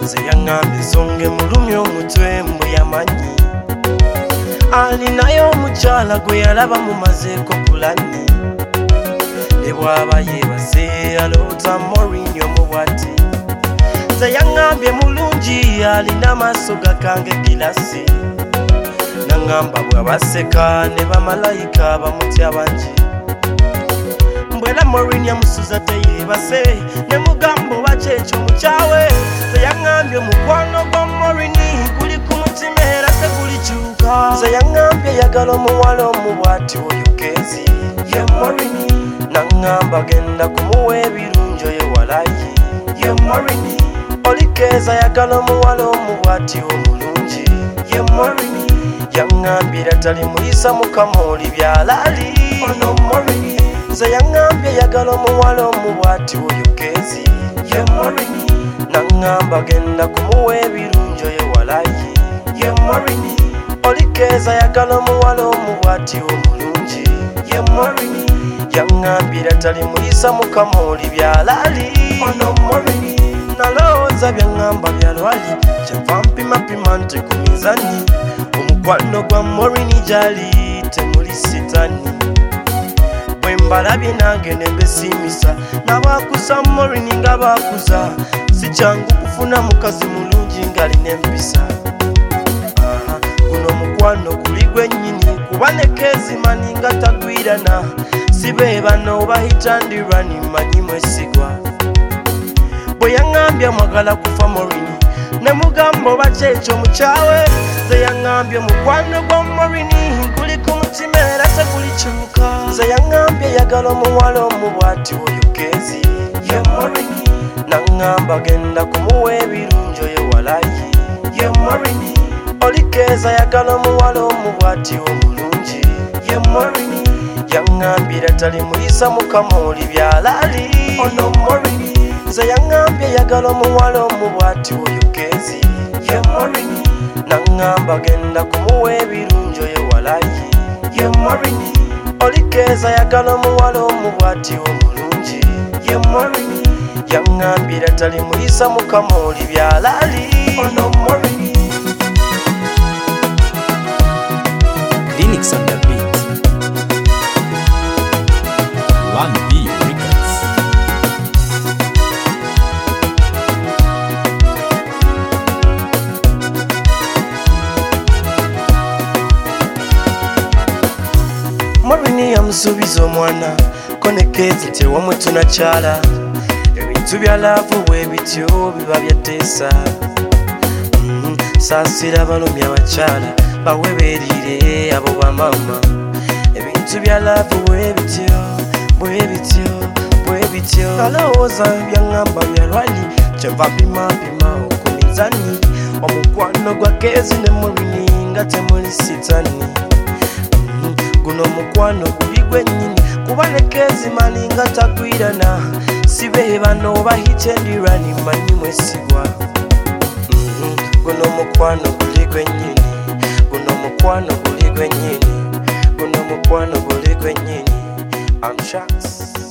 nze yaŋŋambye nsonge mulumya omutwe mbu yamanyi alinayo omukyala gwe yalaba mumazeeko pulani ne bw'aba yeebase aloota Mourinho mu bwati nze yaŋŋambye mulungi alina amaaso gakange gilasi naŋŋamba bw'abaseka ne bamalayika bamutya bangi mbwera Mourinho amusuza teyeebase ne mugamba oba kyekyo mukyawe nze yaŋŋambye omukwano gwa Mourinho guli ku mutima era tegulikyuka nze yaŋŋambye yagala omuwala omubwati oyo Kezi ye Mourinho naŋŋamba genda kumuwa ebirungi oyo walayi ye Mourinho oli Keza yagala omuwala omubwati omulungi ye Mourinho yaŋŋambye era tali muyisa mukama oli byalali ono Mourinho nze yaŋŋambye yagala omuwala omubwati oyo Kezi ye Mourinho naŋŋamba genda kumuwa ebirungi oyo walayi ye Mourinho oli Keza yagala omuwala omubwati omulungi ye Mourinho yaŋŋambye era tali muyisa mukama oli byalali ono Mourinho nalowooza byaŋŋamba byalwali kyava mpimapima nti ku mizani omukwano gwa Mourinho gyali temuli sitani bwe mbalabye nange ne mbesimisa n'abaakuza Mourinho nga baakuza si kyangu kufuna mukazi mulungi ng'alina empisa guno omukwano guli gwennyini kuba ne Kezi mani nga tagwirana si be bano bahita ndirani manyi mwesigwa bwe yaŋŋambye mwagala kufa Mourinho ne mugamba oba kyekyo mukyawe nze yaŋŋambye omukwano gwa Mourinho guli ku mutima era tegulikyuka nze yaŋŋambye yagala omuwala omubwati oyo Kezi ye Mourinho naŋŋamba genda kumuwa ebirungi oyo walayi ye Mourinho oli Keza yagala omuwala omubwati omulungi ye Mourinho yaŋŋambye era tali muyisa mukama oli byalali ono Mourinho nze yaŋŋambye yagala omuwala omubwati oyo Kezi ye Mourinho naŋŋamba genda kumuwa ebirungi oyo walayi ye Mourinho oli Keza yagala omuwala omubwati omulungi ye Mourinho yaŋŋambye era tali muyisa mukama oli byalali ono Mourinho. Linux on the beat. One B Records. Mourinho yamusuubiza omwana ko ne Kezi tewamwe tunakyala ebintu bya laavu bwe bityo biba byateesa saasira balumya abakyala bawe beerire abo bamama ebintu bya laavu bwe bityo bwe bityo bwe bityo alowooza byaŋŋamba byalwali kyeva mpimapima ku mizani omukwano gwa Kezi ne Mourinho nga temuli sitani guno omukwano guli gwennyini kuba ne Kezi mani nga tagwirana si be bano bahitendirani manyi mwesigwa guno omukwano guli gwennyini guno omukwano guli gwennyini guno omukwano guli gwennyini I'm shocked.